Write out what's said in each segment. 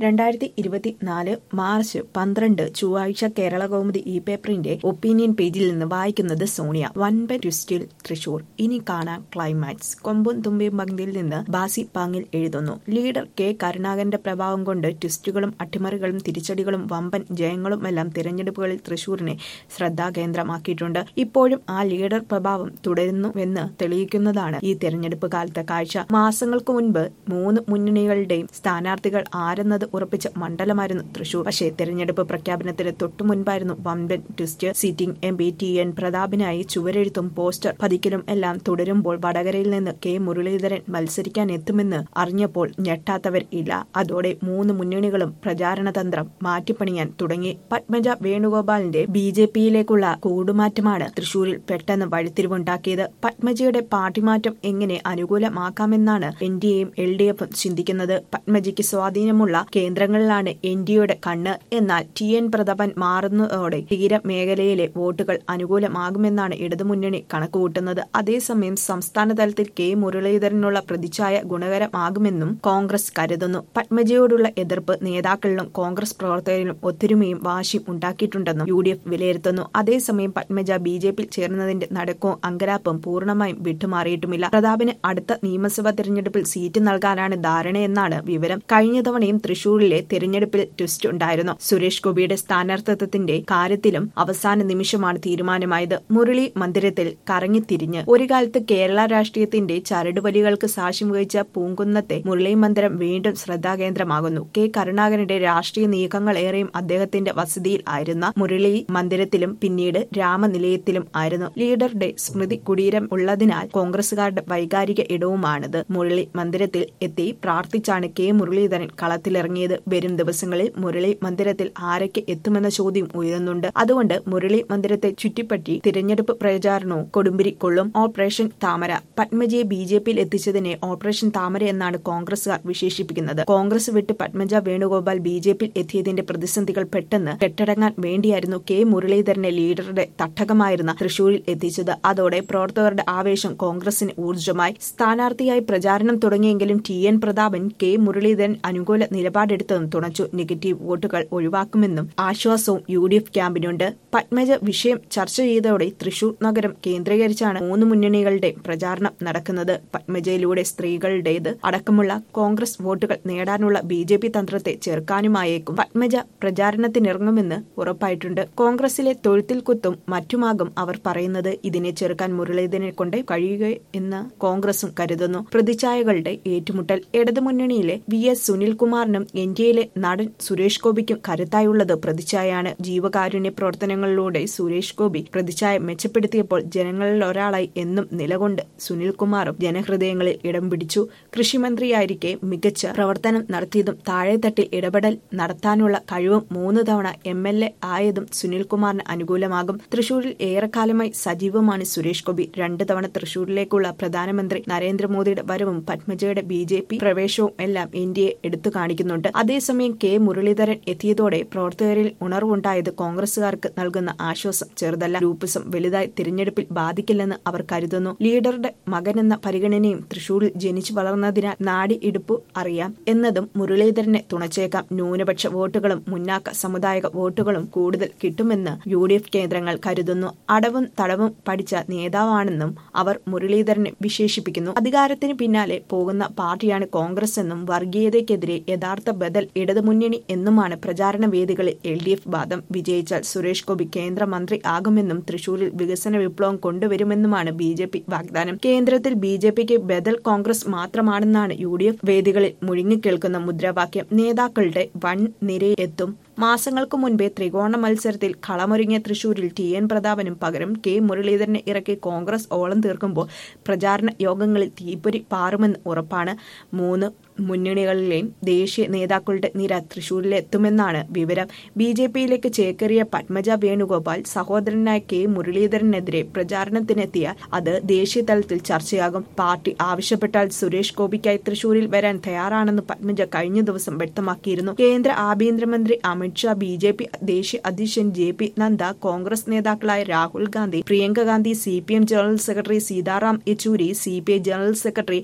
2024 March 12 ചൊവ്വാഴ്ച കേരളകൗമുദി പേപ്പറിന്റെ opinion പേജിൽ നിന്ന് വായിക്കുന്നത് സോണിയ. വൻപൻ ട്വിസ്റ്റിൽ തൃശൂർ, ഇനി കാണാം ക്ലൈമാക്സ്. കൊമ്പും തുമ്പിയും പങ്ക്തിയിൽ നിന്ന് ബാസി പാങ്ങിൽ എഴുതുന്നു. ലീഡർ കെ കരുണാകരന്റെ പ്രഭാവം കൊണ്ട് ട്വിസ്റ്റുകളും അട്ടിമറികളും തിരിച്ചടികളും വമ്പൻ ജയങ്ങളുമെല്ലാം തിരഞ്ഞെടുപ്പുകളിൽ തൃശൂരിനെ ശ്രദ്ധാകേന്ദ്രമാക്കിയിട്ടുണ്ട്. ഇപ്പോഴും ആ ലീഡർ പ്രഭാവം തുടരുന്നുവെന്ന് തെളിയിക്കുന്നതാണ് ഈ തെരഞ്ഞെടുപ്പ് കാലത്തെ കാഴ്ച. മാസങ്ങൾക്ക് മുൻപ് മൂന്ന് മുന്നണികളുടെയും സ്ഥാനാർത്ഥികൾ ആരെന്നത് ഉറപ്പിച്ച മണ്ഡലമായിരുന്നു തൃശൂർ. പക്ഷേ തെരഞ്ഞെടുപ്പ് പ്രഖ്യാപനത്തിന് തൊട്ടു മുൻപായിരുന്നു വമ്പൻ ട്വിസ്റ്റ്. സിറ്റിംഗ് MP TN പ്രതാപനായി ചുവരെഴുത്തും പോസ്റ്റർ പതിക്കലും എല്ലാം തുടരുമ്പോൾ വടകരയിൽ നിന്ന് കെ മുരളീധരൻ മത്സരിക്കാൻ എത്തുമെന്ന് അറിഞ്ഞപ്പോൾ ഞെട്ടാത്തവർ ഇല്ല. അതോടെ മൂന്ന് മുന്നണികളും പ്രചാരണ തന്ത്രം മാറ്റിപ്പണിയാൻ തുടങ്ങി. പത്മജ വേണുഗോപാലിന്റെ BJPയിലേക്കുള്ള കൂടുമാറ്റമാണ് തൃശൂരിൽ പെട്ടെന്ന് വഴിത്തിരിവുണ്ടാക്കിയത്. പത്മജയുടെ പാർട്ടിമാറ്റം എങ്ങനെ അനുകൂലമാക്കാമെന്നാണ് NDAയും LDFും ചിന്തിക്കുന്നത്. പത്മജയ്ക്ക് സ്വാധീനമുള്ള കേന്ദ്രങ്ങളിലാണ് NDAയുടെ കണ്ണ്. എന്നാൽ TN പ്രതാപൻ മാറുന്നതോടെ തീരമേഖലയിലെ വോട്ടുകൾ അനുകൂലമാകുമെന്നാണ് ഇടതുമുന്നണി കണക്കുകൂട്ടുന്നത്. അതേസമയം സംസ്ഥാന തലത്തിൽ കെ മുരളീധരനുള്ള പ്രതിച്ഛായ ഗുണകരമാകുമെന്നും കോൺഗ്രസ് കരുതുന്നു. പത്മജയോടുള്ള എതിർപ്പ് നേതാക്കളിലും കോൺഗ്രസ് പ്രവർത്തകരിലും ഒത്തൊരുമയും വാശിയും ഉണ്ടാക്കിയിട്ടുണ്ടെന്നും UDF വിലയിരുത്തുന്നു. അതേസമയം പത്മജ BJPയിൽ ചേർന്നതിന്റെ നടക്കവും അങ്കലാപ്പും പൂർണ്ണമായും വിട്ടുമാറിയിട്ടുമില്ല. പ്രതാപന് അടുത്ത നിയമസഭാ തെരഞ്ഞെടുപ്പിൽ സീറ്റ് നൽകാനാണ് ധാരണയെന്നാണ് വിവരം. കഴിഞ്ഞ തവണയും തൃശൂരിലെ തെരഞ്ഞെടുപ്പിൽ ട്വിസ്റ്റ് ഉണ്ടായിരുന്നു. സുരേഷ് ഗോപിയുടെ സ്ഥാനാർത്ഥിത്വത്തിന്റെ കാര്യത്തിലും അവസാന നിമിഷമാണ് തീരുമാനമായത്. മുരളി മന്ദിരത്തിൽ കറങ്ങിത്തിരിഞ്ഞ് ഒരു കാലത്ത് കേരള രാഷ്ട്രീയത്തിന്റെ ചരടുവലികൾക്ക് സാക്ഷ്യം വഹിച്ച പൂങ്കുന്നത്തെ മുരളി മന്ദിരം വീണ്ടും ശ്രദ്ധാകേന്ദ്രമാകുന്നു. കെ കരുണാകരന്റെ രാഷ്ട്രീയ നീക്കങ്ങൾ ഏറെയും അദ്ദേഹത്തിന്റെ വസതിയിൽ ആയിരുന്ന മുരളി മന്ദിരത്തിലും പിന്നീട് രാമനിലയത്തിലും ആയിരുന്നു. ലീഡറുടെ സ്മൃതി കുടീരം ഉള്ളതിനാൽ കോൺഗ്രസുകാരുടെ വൈകാരിക ഇടവുമാണിത്. മുരളി മന്ദിരത്തിൽ എത്തി പ്രാർത്ഥിച്ചാണ് കെ മുരളീധരൻ കളത്തിലിറങ്ങിയത്. വരും ദിവസങ്ങളിൽ മുരളി മന്ദിരത്തിൽ ആരൊക്കെ എത്തുമെന്ന ചോദ്യം ഉയരുന്നുണ്ട്. അതുകൊണ്ട് മുരളി മന്ദിരത്തെ ചുറ്റിപ്പറ്റി തിരഞ്ഞെടുപ്പ് പ്രചാരണവും കൊടുമ്പിരി കൊള്ളും. ഓപ്പറേഷൻ താമര. പത്മജയെ BJPയിൽ എത്തിച്ചതിനെ ഓപ്പറേഷൻ താമര എന്നാണ് കോൺഗ്രസുകാർ വിശേഷിപ്പിക്കുന്നത്. കോൺഗ്രസ് വിട്ട് പത്മജ വേണുഗോപാൽ BJPയിൽ എത്തിയതിന്റെ പ്രതിസന്ധികൾ പെട്ടെന്ന് കെട്ടടങ്ങാൻ വേണ്ടിയായിരുന്നു കെ മുരളീധരനെ ലീഡറുടെ തട്ടകമായിരുന്ന തൃശൂരിൽ എത്തിച്ചത്. അതോടെ പ്രവർത്തകരുടെ ആവേശം കോൺഗ്രസിന് ഊർജ്ജമായി. സ്ഥാനാർത്ഥിയായി പ്രചാരണം തുടങ്ങിയെങ്കിലും TN പ്രതാപൻ കെ മുരളീധരൻ അനുകൂല നിലപാടെടുത്തതും തുണച്ചു. നെഗറ്റീവ് വോട്ടുകൾ ഒഴിവാക്കുമെന്നും ആശ്വാസവും UDF ക്യാമ്പിനുണ്ട്. പത്മജ വിഷയം ചർച്ച ചെയ്തതോടെ തൃശൂർ നഗരം കേന്ദ്രീകരിച്ചാണ് മൂന്ന് മുന്നണികളുടെ പ്രചാരണം നടക്കുന്നത്. പത്മജയിലൂടെ സ്ത്രീകളുടേത് അടക്കമുള്ള കോൺഗ്രസ് വോട്ടുകൾ നേടാനുള്ള BJP തന്ത്രത്തെ ചെറുക്കാനുമായേക്കും പത്മജ പ്രചാരണത്തിനിറങ്ങുമെന്ന് ഉറപ്പായിട്ടുണ്ട്. കോൺഗ്രസിലെ തൊഴുത്തിൽ കുത്തും മറ്റുമാകും അവർ പറയുന്നത്. ഇതിനെ ചെറുക്കാൻ മുരളീധരനെ കൊണ്ട് കഴിയുകയെന്ന് കോൺഗ്രസും കരുതുന്നു. പ്രതിച്ഛായകളുടെ ഏറ്റുമുട്ടൽ. ഇടതുമുന്നണിയിലെ VS സുനിൽകുമാറിനും NDAയിലെ നടൻ സുരേഷ് ഗോപിക്കും കരുത്തായുള്ളത് പ്രതിച്ഛായയാണ്. ജീവകാരുണ്യ പ്രവർത്തനങ്ങളിലൂടെ സുരേഷ് ഗോപി പ്രതിച്ഛായ മെച്ചപ്പെടുത്തിയപ്പോൾ ജനങ്ങളിൽ ഒരാളായി എന്നും നിലകൊണ്ട് സുനിൽകുമാറും ജനഹൃദയങ്ങളിൽ ഇടം പിടിച്ചു. കൃഷിമന്ത്രിയായിരിക്കെ മികച്ച പ്രവർത്തനം നടത്തിയതും താഴെത്തട്ടിൽ ഇടപെടൽ നടത്താനുള്ള കഴിവും 3 തവണ MLA ആയതും സുനിൽകുമാറിന് അനുകൂലമാകും. തൃശൂരിൽ ഏറെക്കാലമായി സജീവമാണ് സുരേഷ് ഗോപി. 2 തവണ തൃശൂരിലേക്കുള്ള പ്രധാനമന്ത്രി നരേന്ദ്രമോദിയുടെ വരവും പത്മജയുടെ BJP പ്രവേശവും എല്ലാം NDA എടുത്തു കാണിക്കുന്നുണ്ട്. അതേസമയം കെ മുരളീധരൻ എത്തിയതോടെ പ്രവർത്തകരിൽ ഉണർവുണ്ടായത് കോൺഗ്രസുകാർക്ക് നൽകുന്ന ആശ്വാസം ചെറുതല്ല. ഗ്രൂപ്പിസം വലുതായി തിരഞ്ഞെടുപ്പിൽ ബാധിക്കില്ലെന്ന് അവർ കരുതുന്നു. ലീഡറുടെ മകനെന്ന പരിഗണനയും തൃശൂരിൽ ജനിച്ചു വളർന്നതിനാൽ നാടി ഇടുപ്പ് അറിയാം എന്നതും മുരളീധരനെ തുണച്ചേക്കാം. ന്യൂനപക്ഷ വോട്ടുകളും മുന്നാക്ക സമുദായിക വോട്ടുകളും കൂടുതൽ കിട്ടുമെന്ന് UDF കേന്ദ്രങ്ങൾ കരുതുന്നു. അടവും തടവും പഠിച്ച നേതാവാണെന്നും അവർ മുരളീധരനെ വിശേഷിപ്പിക്കുന്നു. അധികാരത്തിന് പിന്നാലെ പോകുന്ന പാർട്ടിയാണ് കോൺഗ്രസ് എന്നും വർഗീയതയ്ക്കെതിരെ യഥാർത്ഥ ബദൽ ഇടതുമുന്നണി എന്നുമാണ് പ്രചാരണ വേദികളിൽ LDF വാദം. വിജയിച്ചാൽ സുരേഷ് ഗോപി കേന്ദ്രമന്ത്രി ആകുമെന്നും തൃശൂരിൽ വികസന വിപ്ലവം കൊണ്ടുവരുമെന്നുമാണ് BJP വാഗ്ദാനം. കേന്ദ്രത്തിൽ BJPക്ക് ബദൽ കോൺഗ്രസ് മാത്രമാണെന്നാണ് UDF വേദികളിൽ മുഴങ്ങിക്കേൾക്കുന്ന മുദ്രാവാക്യം. നേതാക്കളുടെ വൻ നിരയെത്തും. മാസങ്ങൾക്ക് മുൻപേ ത്രികോണ മത്സരത്തിൽ കളമൊരുങ്ങിയ തൃശൂരിൽ TN പ്രതാപനും പകരം കെ മുരളീധരനെ ഇറക്കി കോൺഗ്രസ് ഓളം തീർക്കുമ്പോൾ പ്രചാരണ യോഗങ്ങളിൽ തീപ്പൊരി പാറുമെന്ന് ഉറപ്പാണ്. മൂന്ന് മുന്നണികളിലെയും ദേശീയ നേതാക്കളുടെ നിര തൃശൂരിലെത്തുമെന്നാണ് വിവരം. BJPയിലേക്ക് ചേക്കേറിയ പത്മജ വേണുഗോപാൽ സഹോദരനായ കെ മുരളീധരനെതിരെ പ്രചാരണത്തിനെത്തിയാൽ അത് ദേശീയ തലത്തിൽ ചർച്ചയാകും. പാർട്ടി ആവശ്യപ്പെട്ടാൽ സുരേഷ് ഗോപിക്കായി തൃശൂരിൽ വരാൻ തയ്യാറാണെന്ന് പത്മജ കഴിഞ്ഞ ദിവസം വ്യക്തമാക്കിയിരുന്നു. കേന്ദ്ര ആഭ്യന്തരമന്ത്രി അമിത്ഷാ, BJP ദേശീയ അധ്യക്ഷൻ JP നദ്ദ, കോൺഗ്രസ് നേതാക്കളായ Rahul Gandhi, Priyanka Gandhi, CPM general secretary Sitaram Yechury, CPI general secretary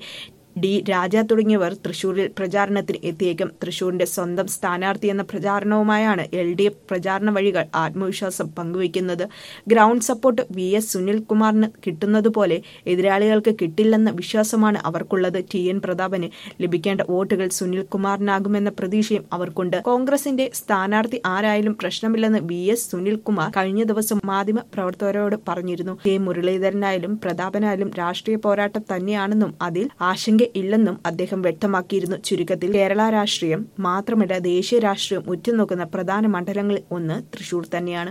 D Raja തുടങ്ങിയവർ തൃശൂരിൽ പ്രചാരണത്തിന് എത്തിയേക്കും. തൃശൂരിന്റെ സ്വന്തം സ്ഥാനാർത്ഥി എന്ന പ്രചാരണവുമായാണ് LDF പ്രചാരണ വഴികൾ ആത്മവിശ്വാസം പങ്കുവയ്ക്കുന്നത്. ഗ്രൗണ്ട് സപ്പോർട്ട് VS സുനിൽകുമാറിന് കിട്ടുന്നതുപോലെ എതിരാളികൾക്ക് കിട്ടില്ലെന്ന വിശ്വാസമാണ് അവർക്കുള്ളത്. TN പ്രതാപന് ലഭിക്കേണ്ട വോട്ടുകൾ സുനിൽകുമാറിനാകുമെന്ന പ്രതീക്ഷയും അവർക്കുണ്ട്. കോൺഗ്രസിന്റെ സ്ഥാനാർത്ഥി ആരായാലും പ്രശ്നമില്ലെന്ന് VS സുനിൽകുമാർ കഴിഞ്ഞ ദിവസം മാധ്യമ പ്രവർത്തകരോട് പറഞ്ഞിരുന്നു. K മുരളീധരനായാലും പ്രതാപനായാലും രാഷ്ട്രീയ പോരാട്ടം തന്നെയാണെന്നും അതിൽ ആശങ്കയില്ലെന്നും അദ്ദേഹം വ്യക്തമാക്കിയിരുന്നു. ചുരുക്കത്തിൽ കേരള രാഷ്ട്രീയം മാത്രമല്ല ദേശീയ രാഷ്ട്രീയം ഉറ്റുനോക്കുന്ന പ്രധാന മണ്ഡലങ്ങളിൽ ഒന്ന് തൃശൂർ തന്നെയാണ്.